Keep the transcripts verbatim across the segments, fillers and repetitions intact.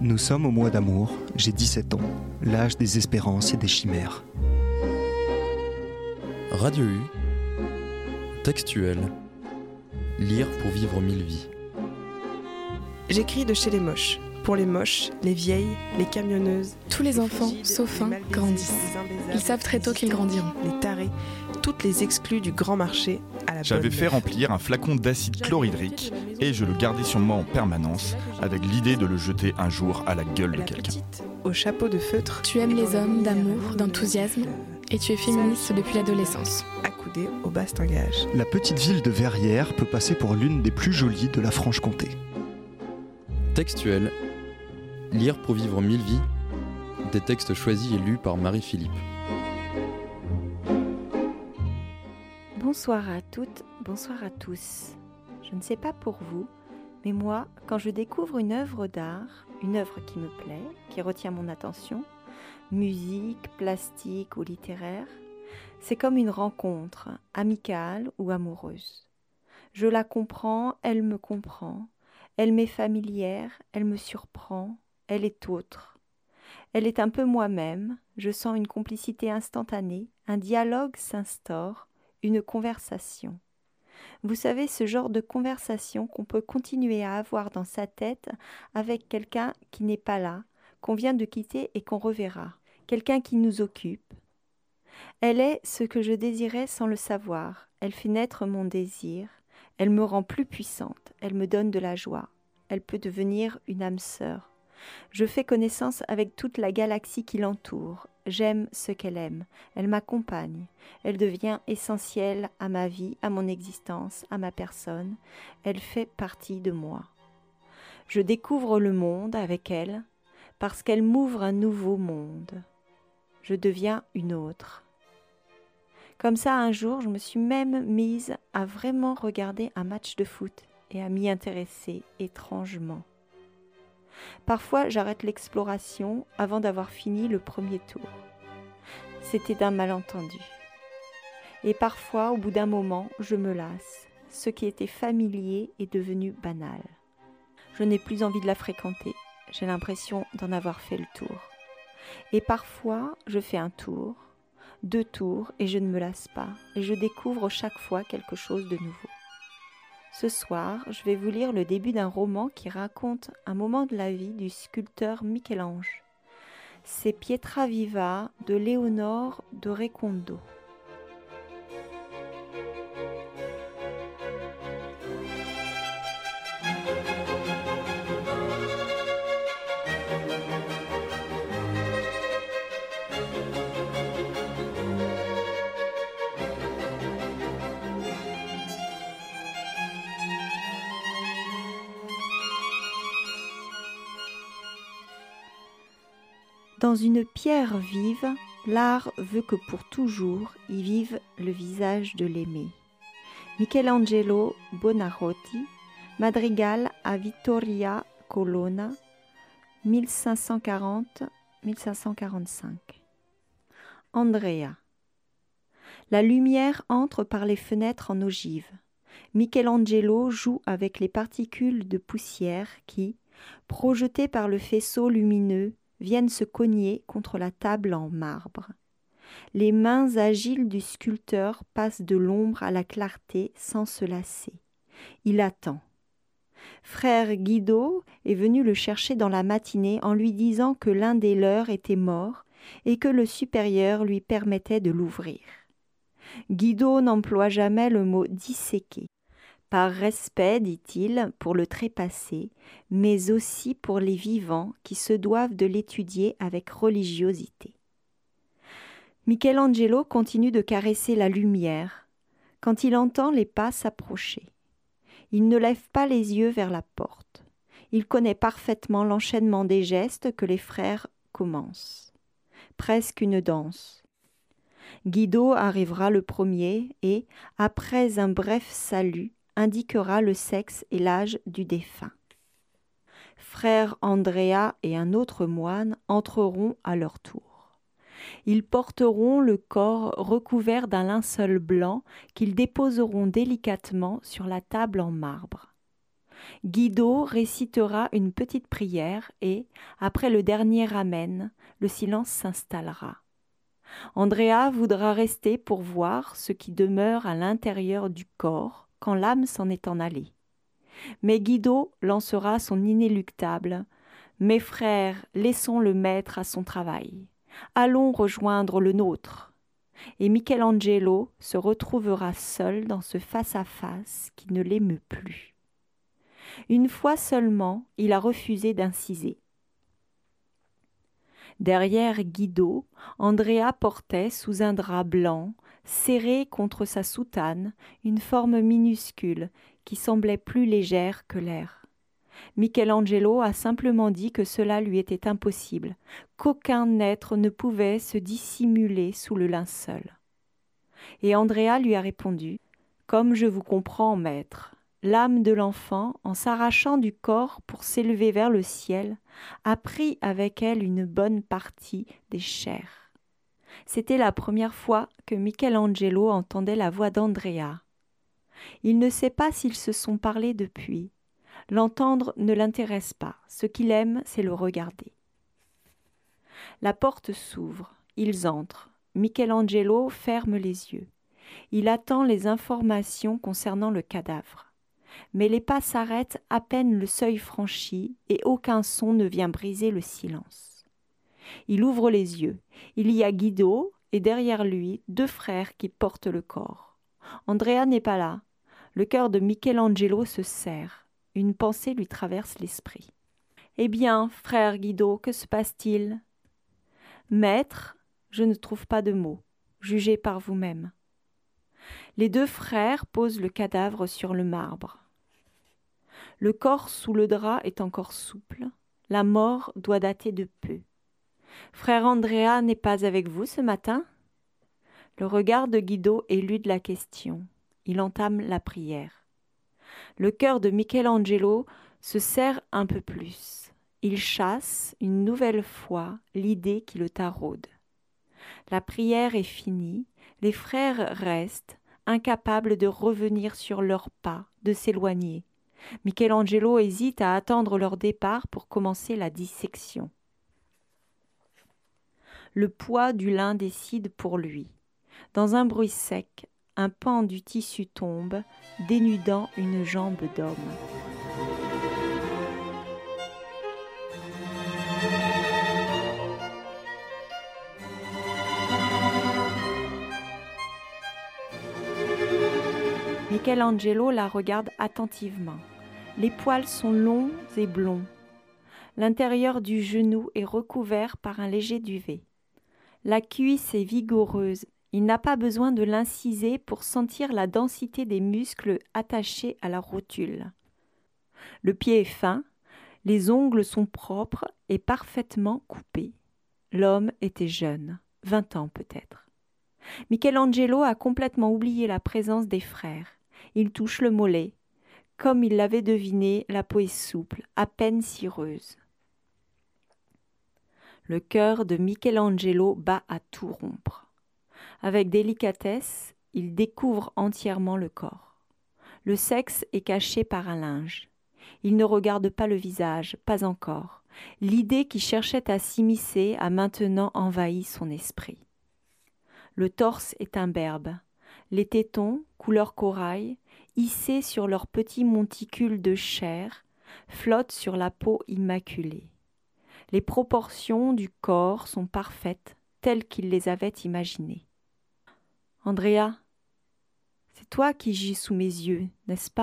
Nous sommes au mois d'amour, j'ai dix-sept ans, l'âge des espérances et des chimères. Radio U, textuel, lire pour vivre mille vies. J'écris de chez les moches, pour les moches, les vieilles, les camionneuses. Tous les enfants, sauf un, grandissent. Ils savent très tôt qu'ils grandiront. Les tarés, toutes les exclus du grand marché à la J'avais bonne fait mère. remplir un flacon d'acide chlorhydrique et je le gardais sur moi en permanence avec l'idée de le jeter un jour à la gueule de La quelqu'un. petite, au chapeau de feutre. Tu aimes et les dans la hommes lumière d'amour, morne d'enthousiasme, de et tu es féministe depuis l'adolescence. accoudée au bastingage. La petite ville de Verrières peut passer pour l'une des plus jolies de la Franche-Comté. Textuel, lire pour vivre mille vies. Des textes choisis et lus par Marie-Philippe. Bonsoir à toutes, bonsoir à tous. Je ne sais pas pour vous, mais moi, quand je découvre une œuvre d'art, une œuvre qui me plaît, qui retient mon attention, musique, plastique ou littéraire, c'est comme une rencontre, amicale ou amoureuse. Je la comprends, elle me comprend, elle m'est familière, elle me surprend, elle est autre. Elle est un peu moi-même, je sens une complicité instantanée, un dialogue s'instaure, une conversation. Vous savez, ce genre de conversation qu'on peut continuer à avoir dans sa tête avec quelqu'un qui n'est pas là, qu'on vient de quitter et qu'on reverra, quelqu'un qui nous occupe. Elle est ce que je désirais sans le savoir, elle fait naître mon désir, elle me rend plus puissante, elle me donne de la joie, elle peut devenir une âme sœur. Je fais connaissance avec toute la galaxie qui l'entoure. J'aime ce qu'elle aime. Elle m'accompagne. Elle devient essentielle à ma vie, à mon existence, à ma personne. Elle fait partie de moi. Je découvre le monde avec elle parce qu'elle m'ouvre un nouveau monde. Je deviens une autre. Comme ça, un jour, je me suis même mise à vraiment regarder un match de foot et à m'y intéresser étrangement. Parfois, j'arrête l'exploration avant d'avoir fini le premier tour. C'était d'un malentendu. Et parfois, au bout d'un moment, je me lasse. Ce qui était familier est devenu banal. Je n'ai plus envie de la fréquenter. J'ai l'impression d'en avoir fait le tour. Et parfois, je fais un tour, deux tours, et je ne me lasse pas. Et je découvre chaque fois quelque chose de nouveau. Ce soir, je vais vous lire le début d'un roman qui raconte un moment de la vie du sculpteur Michel-Ange. C'est Pietra Viva de Léonore de Recondo. Dans une pierre vive, l'art veut que pour toujours y vive le visage de l'aimé. Michelangelo Buonarroti, Madrigal à Vittoria Colonna, mille cinq cent quarante à mille cinq cent quarante-cinq. Andrea. La lumière entre par les fenêtres en ogive. Michelangelo joue avec les particules de poussière qui, projetées par le faisceau lumineux, viennent se cogner contre la table en marbre. Les mains agiles du sculpteur passent de l'ombre à la clarté sans se lasser. Il attend. Frère Guido est venu le chercher dans la matinée en lui disant que l'un des leurs était mort et que le supérieur lui permettait de l'ouvrir. Guido n'emploie jamais le mot disséquer. Par respect, dit-il, pour le trépassé, mais aussi pour les vivants qui se doivent de l'étudier avec religiosité. Michelangelo continue de caresser la lumière quand il entend les pas s'approcher. Il ne lève pas les yeux vers la porte. Il connaît parfaitement l'enchaînement des gestes que les frères commencent. Presque une danse. Guido arrivera le premier et, après un bref salut, indiquera le sexe et l'âge du défunt. Frère Andrea et un autre moine entreront à leur tour. Ils porteront le corps recouvert d'un linceul blanc qu'ils déposeront délicatement sur la table en marbre. Guido récitera une petite prière et, après le dernier Amen, le silence s'installera. Andrea voudra rester pour voir ce qui demeure à l'intérieur du corps quand l'âme s'en est en allée. Mais Guido lancera son inéluctable « Mes frères, laissons le maître à son travail. Allons rejoindre le nôtre. » Et Michelangelo se retrouvera seul dans ce face-à-face qui ne l'émeut plus. Une fois seulement, il a refusé d'inciser. Derrière Guido, Andrea portait sous un drap blanc, serré contre sa soutane, une forme minuscule qui semblait plus légère que l'air. Michelangelo a simplement dit que cela lui était impossible, qu'aucun être ne pouvait se dissimuler sous le linceul. Et Andrea lui a répondu « Comme je vous comprends, maître ». L'âme de l'enfant, en s'arrachant du corps pour s'élever vers le ciel, a pris avec elle une bonne partie des chairs. C'était la première fois que Michelangelo entendait la voix d'Andrea. Il ne sait pas s'ils se sont parlé depuis. L'entendre ne l'intéresse pas. Ce qu'il aime, c'est le regarder. La porte s'ouvre. Ils entrent. Michelangelo ferme les yeux. Il attend les informations concernant le cadavre. Mais les pas s'arrêtent à peine le seuil franchi et aucun son ne vient briser le silence. Il ouvre les yeux. Il y a Guido et derrière lui deux frères qui portent le corps. Andrea n'est pas là. Le cœur de Michelangelo se serre. Une pensée lui traverse l'esprit. « Eh bien, frère Guido, que se passe-t-il » ? « Maître, je ne trouve pas de mots. Jugez par vous-même. » Les deux frères posent le cadavre sur le marbre. Le corps sous le drap est encore souple. La mort doit dater de peu. « Frère Andrea n'est pas avec vous ce matin ?» Le regard de Guido élude la question. Il entame la prière. Le cœur de Michelangelo se serre un peu plus. Il chasse une nouvelle fois l'idée qui le taraude. La prière est finie. Les frères restent, incapables de revenir sur leurs pas, de s'éloigner. Michelangelo hésite à attendre leur départ pour commencer la dissection. Le poids du lin décide pour lui. Dans un bruit sec, un pan du tissu tombe, dénudant une jambe d'homme. Michelangelo la regarde attentivement. Les poils sont longs et blonds. L'intérieur du genou est recouvert par un léger duvet. La cuisse est vigoureuse. Il n'a pas besoin de l'inciser pour sentir la densité des muscles attachés à la rotule. Le pied est fin, les ongles sont propres et parfaitement coupés. L'homme était jeune, vingt ans peut-être. Michelangelo a complètement oublié la présence des frères. Il touche le mollet. Comme il l'avait deviné, la peau est souple, à peine cireuse. Le cœur de Michelangelo bat à tout rompre. Avec délicatesse, il découvre entièrement le corps. Le sexe est caché par un linge. Il ne regarde pas le visage, pas encore. L'idée qui cherchait à s'immiscer a maintenant envahi son esprit. Le torse est imberbe. Les tétons, couleur corail, hissés sur leurs petits monticules de chair, flottent sur la peau immaculée. Les proportions du corps sont parfaites, telles qu'il les avait imaginées. « Andrea, c'est toi qui gis sous mes yeux, n'est-ce pas ?»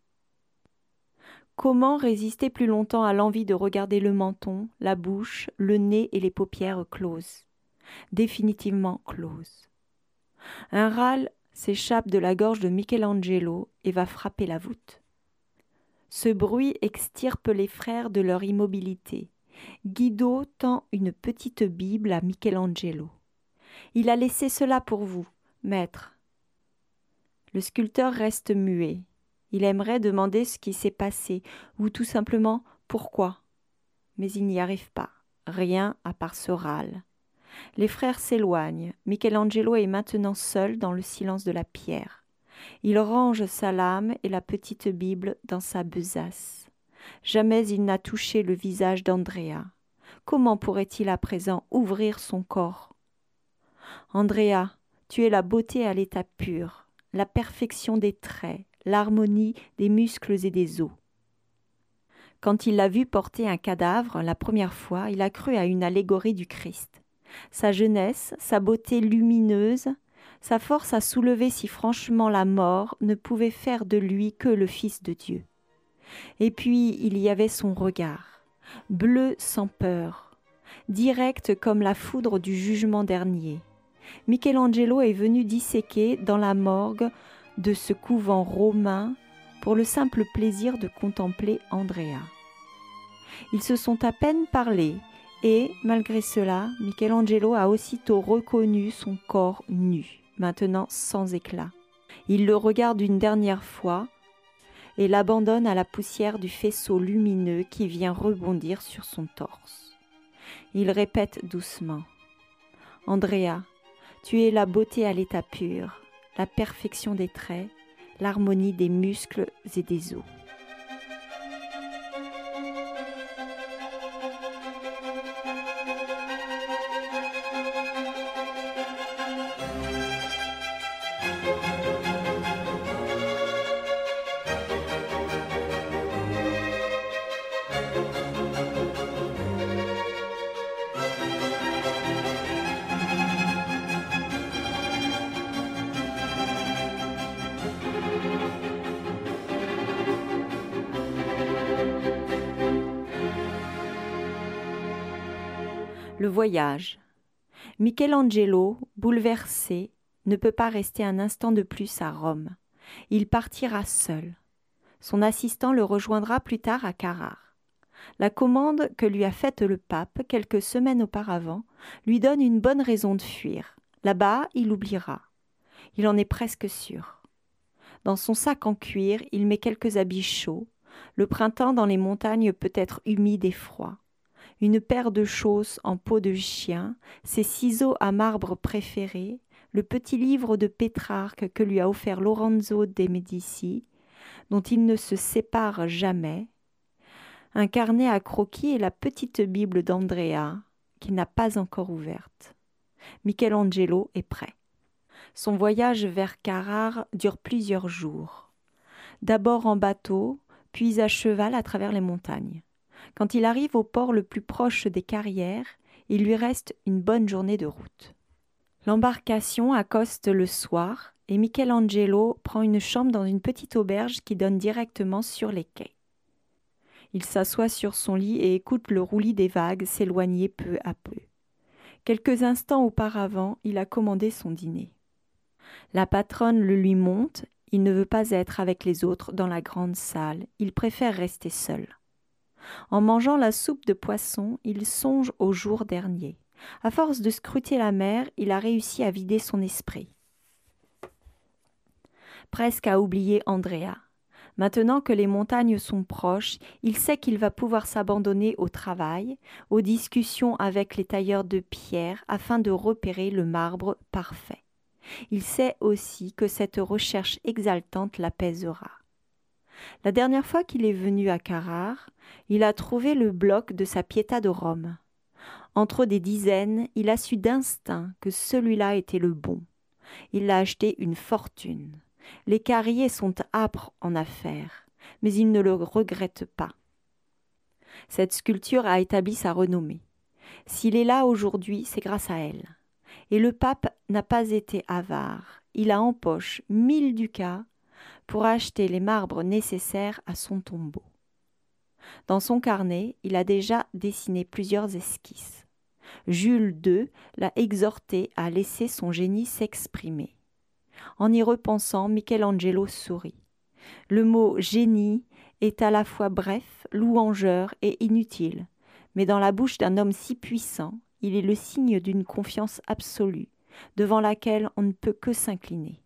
Comment résister plus longtemps à l'envie de regarder le menton, la bouche, le nez et les paupières closes, définitivement closes. Un râle s'échappe de la gorge de Michelangelo et va frapper la voûte. Ce bruit extirpe les frères de leur immobilité. Guido tend une petite Bible à Michelangelo. « Il a laissé cela pour vous, maître. » Le sculpteur reste muet. Il aimerait demander ce qui s'est passé, ou tout simplement pourquoi. Mais il n'y arrive pas. Rien à part ce râle. Les frères s'éloignent. Michelangelo est maintenant seul dans le silence de la pierre. Il range sa lame et la petite Bible dans sa besace. Jamais il n'a touché le visage d'Andrea. Comment pourrait-il à présent ouvrir son corps ? Andrea, tu es la beauté à l'état pur, la perfection des traits, l'harmonie des muscles et des os. Quand il l'a vu porter un cadavre la première fois, il a cru à une allégorie du Christ. Sa jeunesse, sa beauté lumineuse, sa force à soulever si franchement la mort ne pouvaient faire de lui que le Fils de Dieu. Et puis il y avait son regard, bleu sans peur, direct comme la foudre du jugement dernier. Michelangelo est venu disséquer dans la morgue de ce couvent romain pour le simple plaisir de contempler Andrea. Ils se sont à peine parlé et, malgré cela, Michelangelo a aussitôt reconnu son corps nu, maintenant sans éclat. Il le regarde une dernière fois et l'abandonne à la poussière du faisceau lumineux qui vient rebondir sur son torse. Il répète doucement « Andrea, tu es la beauté à l'état pur, la perfection des traits, l'harmonie des muscles et des os. » Le voyage. Michelangelo, bouleversé, ne peut pas rester un instant de plus à Rome. Il partira seul. Son assistant le rejoindra plus tard à Carrare. La commande que lui a faite le pape quelques semaines auparavant lui donne une bonne raison de fuir. Là-bas, il oubliera. Il en est presque sûr. Dans son sac en cuir, il met quelques habits chauds. Le printemps dans les montagnes peut être humide et froid. Une paire de chausses en peau de chien, ses ciseaux à marbre préférés, le petit livre de Pétrarque que lui a offert Lorenzo de' Medici, dont il ne se sépare jamais, un carnet à croquis et la petite Bible d'Andrea, qu'il n'a pas encore ouverte. Michelangelo est prêt. Son voyage vers Carrare dure plusieurs jours. D'abord en bateau, puis à cheval à travers les montagnes. Quand il arrive au port le plus proche des carrières, il lui reste une bonne journée de route. L'embarcation accoste le soir et Michelangelo prend une chambre dans une petite auberge qui donne directement sur les quais. Il s'assoit sur son lit et écoute le roulis des vagues s'éloigner peu à peu. Quelques instants auparavant, il a commandé son dîner. La patronne le lui monte, il ne veut pas être avec les autres dans la grande salle, il préfère rester seul. En mangeant la soupe de poisson, il songe au jour dernier. À force de scruter la mer, il a réussi à vider son esprit. Presque à oublier Andrea. Maintenant que les montagnes sont proches, il sait qu'il va pouvoir s'abandonner au travail, aux discussions avec les tailleurs de pierre afin de repérer le marbre parfait. Il sait aussi que cette recherche exaltante l'apaisera. La dernière fois qu'il est venu à Carrare, il a trouvé le bloc de sa Pietà de Rome. Entre des dizaines, il a su d'instinct que celui-là était le bon. Il l'a acheté une fortune. Les carriers sont âpres en affaires, mais il ne le regrette pas. Cette sculpture a établi sa renommée. S'il est là aujourd'hui, c'est grâce à elle. Et le pape n'a pas été avare. Il a en poche mille ducats pour acheter les marbres nécessaires à son tombeau. Dans son carnet, il a déjà dessiné plusieurs esquisses. Jules deux l'a exhorté à laisser son génie s'exprimer. En y repensant, Michelangelo sourit. Le mot « génie » est à la fois bref, louangeur et inutile, mais dans la bouche d'un homme si puissant, il est le signe d'une confiance absolue, devant laquelle on ne peut que s'incliner.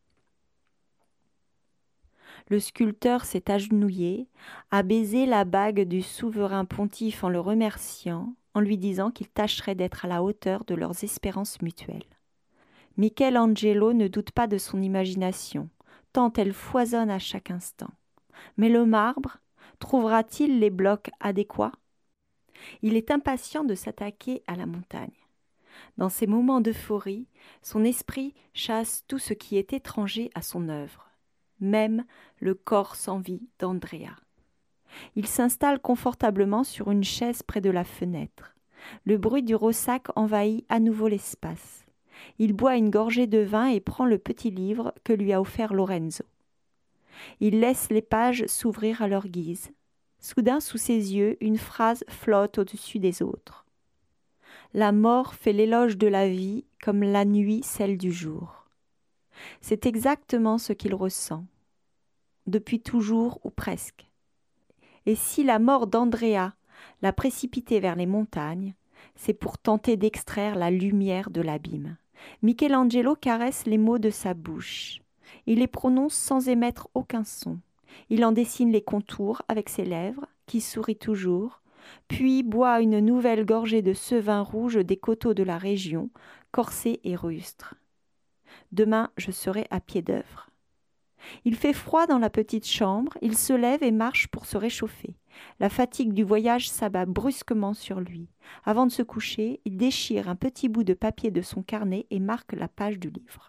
Le sculpteur s'est agenouillé, a baisé la bague du souverain pontife en le remerciant, en lui disant qu'il tâcherait d'être à la hauteur de leurs espérances mutuelles. Michelangelo ne doute pas de son imagination. Pourtant, elle foisonne à chaque instant. Mais le marbre, trouvera-t-il les blocs adéquats ? Il est impatient de s'attaquer à la montagne. Dans ces moments d'euphorie, son esprit chasse tout ce qui est étranger à son œuvre, même le corps sans vie d'Andrea. Il s'installe confortablement sur une chaise près de la fenêtre. Le bruit du ressac envahit à nouveau l'espace. Il boit une gorgée de vin et prend le petit livre que lui a offert Lorenzo. Il laisse les pages s'ouvrir à leur guise. Soudain, sous ses yeux, une phrase flotte au-dessus des autres. La mort fait l'éloge de la vie comme la nuit celle du jour. C'est exactement ce qu'il ressent, depuis toujours ou presque. Et si la mort d'Andrea l'a précipité vers les montagnes, c'est pour tenter d'extraire la lumière de l'abîme. Michelangelo caresse les mots de sa bouche. Il les prononce sans émettre aucun son. Il en dessine les contours avec ses lèvres, qui sourient toujours, puis boit une nouvelle gorgée de ce vin rouge des coteaux de la région, corsé et rustre. Demain, je serai à pied d'œuvre. Il fait froid dans la petite chambre, il se lève et marche pour se réchauffer. La fatigue du voyage s'abat brusquement sur lui. Avant de se coucher, il déchire un petit bout de papier de son carnet et marque la page du livre.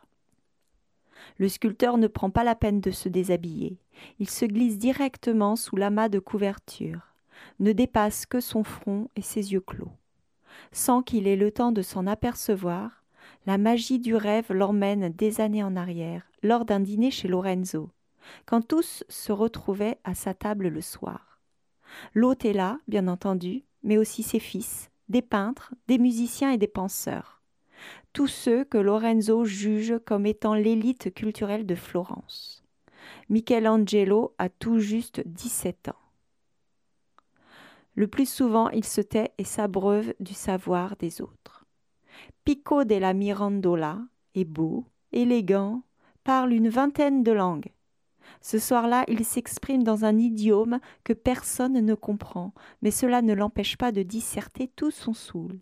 Le sculpteur ne prend pas la peine de se déshabiller. Il se glisse directement sous l'amas de couverture, ne dépasse que son front et ses yeux clos. Sans qu'il ait le temps de s'en apercevoir, la magie du rêve l'emmène des années en arrière, lors d'un dîner chez Lorenzo, quand tous se retrouvaient à sa table le soir. L'hôte est là, bien entendu, mais aussi ses fils, des peintres, des musiciens et des penseurs. Tous ceux que Lorenzo juge comme étant l'élite culturelle de Florence. Michelangelo a tout juste dix-sept ans. Le plus souvent, il se tait et s'abreuve du savoir des autres. Pico della Mirandola est beau, élégant, parle une vingtaine de langues. Ce soir-là, il s'exprime dans un idiome que personne ne comprend, mais cela ne l'empêche pas de disserter tout son soul.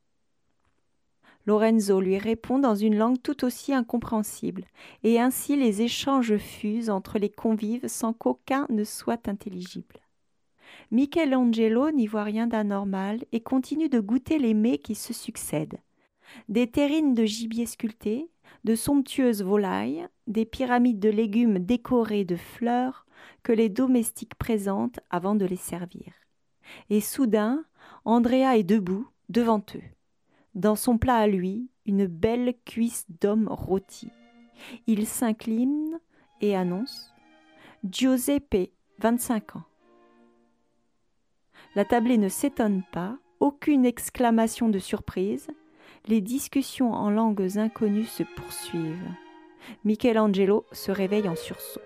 Lorenzo lui répond dans une langue tout aussi incompréhensible, et ainsi les échanges fusent entre les convives sans qu'aucun ne soit intelligible. Michelangelo n'y voit rien d'anormal et continue de goûter les mets qui se succèdent. Des terrines de gibier sculpté, de somptueuses volailles, des pyramides de légumes décorées de fleurs que les domestiques présentent avant de les servir. Et soudain, Andrea est debout, devant eux. Dans son plat à lui, une belle cuisse d'homme rôti. Il s'incline et annonce « Giuseppe, vingt-cinq ans ». La tablée ne s'étonne pas, aucune exclamation de surprise. Les discussions en langues inconnues se poursuivent. Michelangelo se réveille en sursaut.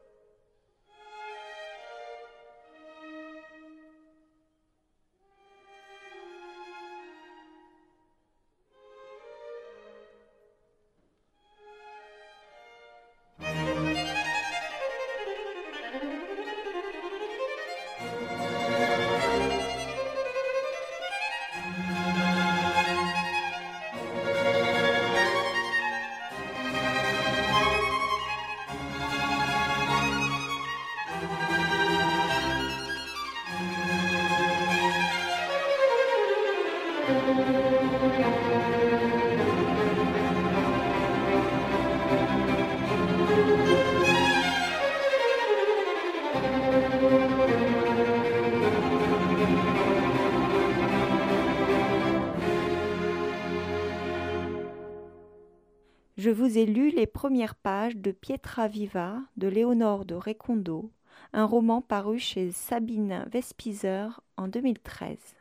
Je vous ai lu les premières pages de Pietra Viva de Léonore de Recondo, un roman paru chez Sabine Vespizer en deux mille treize.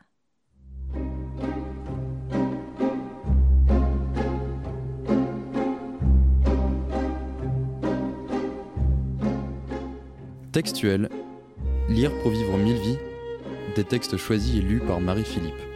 Textuel, lire pour vivre mille vies, des textes choisis et lus par Marie-Philippe.